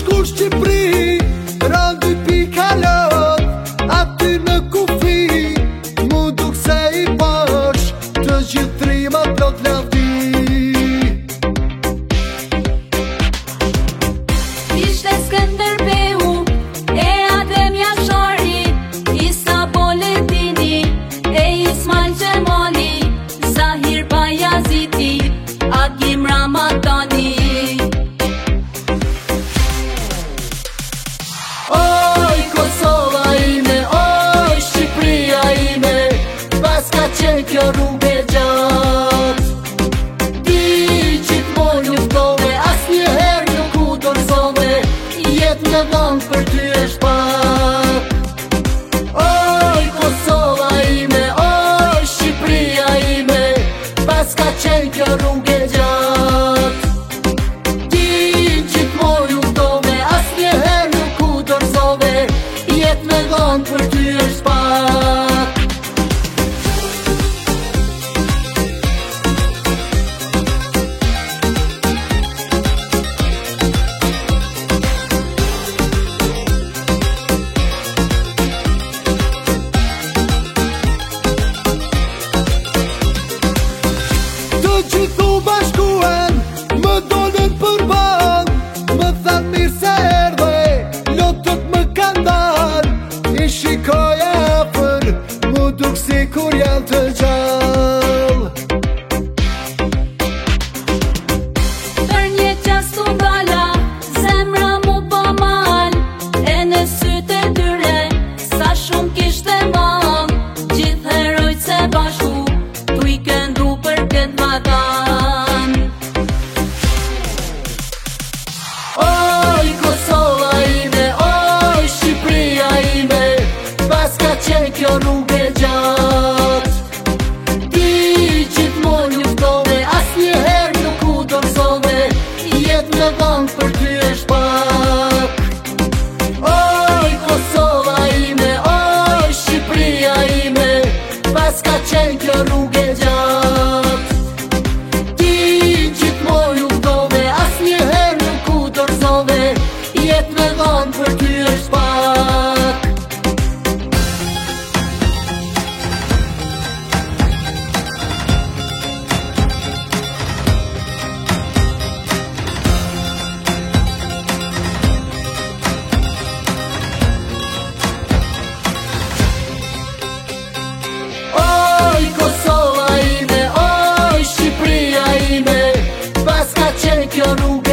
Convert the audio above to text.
shku Shqipëri, randi pikalot, aty në kufi, mu duk se i pash, të gjithë trima plot lavdi. Ishte Skënderbeu, e Adem Jashari, Isa Boledini, e Ismail Gjemali, Zahir Bayaziti, Agim Ramadani. Oj Kosova ime, oj Shqipëria ime, pas ka qenë kjo rrugë e gjatë. Ti gjithmonë luftove, asnjëherë nuk u dorëzove, jetë në vend për ty është pak. Oj Kosova ime, oj Shqipëria ime, pas ka qenë kjo rrugë e gjatë. Ti gjithmonë luftove, asnjëherë nuk u dorëzove, jetë në vend për ty është pak. Të gjithu bashkuen, më dolën për ban, më thanë mirë se erdhe, lotët më kanë dalë, i shikoj afër, mu duk si kur janë të gjallë. Për një qas t'u ngala, zemra mu po mal, e në sytë e tyre, sa shumë kishte mam, gjithë herojt se bashku, tu i këndu për këtë vatan. Oj Kosova ime, oj Shqipëria ime, pas ka qenë kjo rrugë e gjatë. Ti gjithmonë luftove, asnjëherë nuk u dorëzove, jetë në vend për ty është pak. Oj Kosova ime, oj Shqipëria ime, pas ka qenë kjo rrugë e gjatë. Ti gjithmonë luftove, asnjëherë nuk u dorëzove, jetë në vend për ty është pak. Oj Kosova ime, oj Shqipëria ime, pas ka qenë kjo rrugë